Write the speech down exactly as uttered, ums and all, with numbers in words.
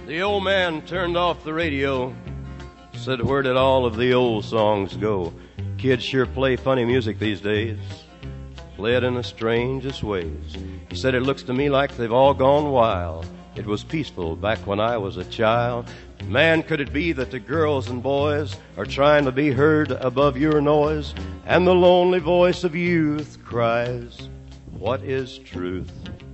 The old man turned off the radio, said, where did all of the old songs go? Kids sure play funny music these days, play it in the strangest ways. He said, it looks to me like they've all gone wild. It was peaceful back when I was a child. Man, could it be that the girls and boys are trying to be heard above your noise? And the lonely voice of youth cries, what is truth?